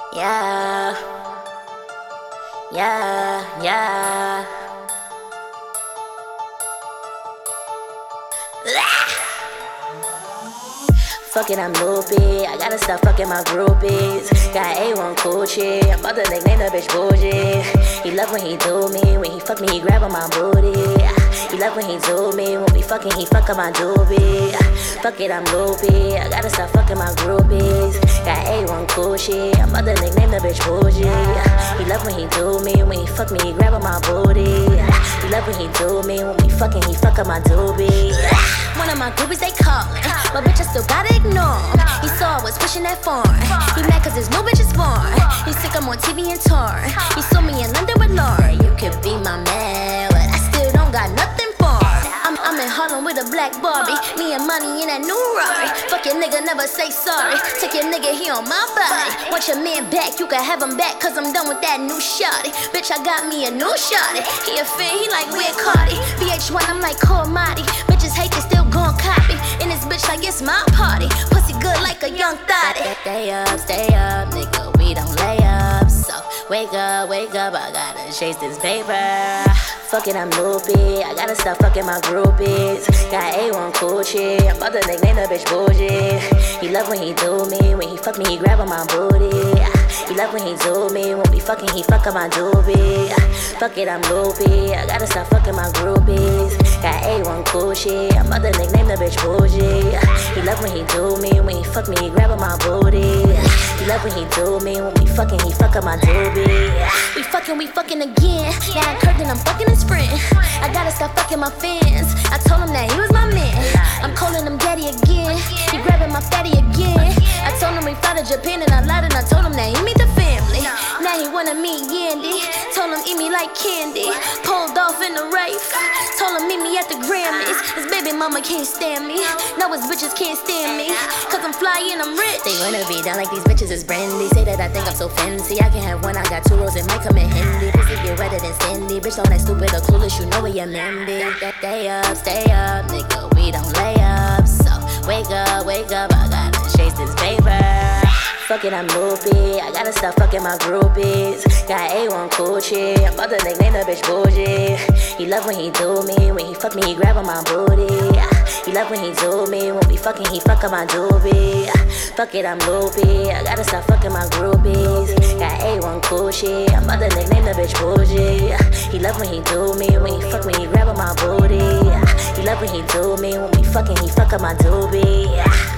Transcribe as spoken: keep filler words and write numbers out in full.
Yeah, yeah, yeah. Fuck it, I'm loopy. I gotta stop fucking my groupies. Got A one cool shit. I'm about to nickname the bitch bullshit. He love when he do me. When he fuck me, he grab on my booty. He love when he do me. When we fucking, he fuck up my doobie. Fuck it, I'm loopy. I gotta stop fucking my groupies. Got A one cool shit. I'm about to nickname the bitch bullshit. He love when he do me. When he fuck me, he grab on my booty. He love when he do me. When we fucking, he fuck up my doobie. One of my groupies, they callin', but bitch, I still gotta ignore him. He saw I was pushing that foreign. He mad cause there's no bitches born. He sick, I'm on T V and torn. He saw me in London with Lauren. You could be my man, but I still don't got nothing for him. I'm, I'm in Harlem with a black Barbie. Me and money in that new Rari. Fuck your nigga, never say sorry. Take your nigga, he on my body. Want your man back, you can have him back, cause I'm done with that new shawty. Bitch, I got me a new shawty. He a fan, he like weird Cardi. V H one, I'm like Cormati. Bitches hate, they still gon' copy. In this bitch like it's my party. Pussy good like a young thotty. Stay up, stay up, nigga, we don't lay up. So wake up, wake up, I gotta chase this paper. Fuck it, I'm loopy. I gotta stop fucking my groupies. Got A one cool shit. I'm about to nickname the bitch bullshit. He love when he do me. When he fuck me, he grab on my booty. He love when he do me. When we fucking, he fuck up my doobie. Fuck it, I'm loopy. I gotta stop fucking my groupies. Got A one cool shit. I'm about to nickname the bitch bullshit. He love when he do me. When he fuck me, he grab on my booty. He love when he do me. When we fucking, he fuck up my doobie. We fucking, we fucking again. Now I curved and I'm fucking his friend. I gotta stop fucking my fans. I told him that he was my man. I'm calling him daddy again. He grabbing my fatty again. I told him we fly to Japan and I lied and I told him that he meet the family. Now he wanna meet Yandy. Told him eat me like candy. Pulled off in the Wraith. Told him meet me at the Grammys. His baby mama can't stand me. Now his bitches can't stand me. Cause I'm fly and I'm rich. They wanna be down like these bitches is brandy. Say that I think I'm so fancy. I can have one, I got two rolls, it might come in handy. Pussy get wetter than Sandy. Bitch don't act stupid or clueless, you know where your man be. Stay up, stay up, nigga, we don't lay up. So wake up, wake up, I gotta chase this paper. Fuck it, I'm loopy. I gotta stop fucking my groupies. Got A one cool shit. I'm about to nickname the bitch bullshit. He love when he do me. When he fuck me, he grab on my booty. He love when he do me. When we fucking, he fuck up my doobie. Fuck it, I'm loopy. I gotta stop fucking my groupies. Got A one cool shit. I'm about to nickname the bitch bullshit. He love when he do me. When he fuck me, he grab on my booty. He love when he do me. When we fucking, he fuck up my doobie.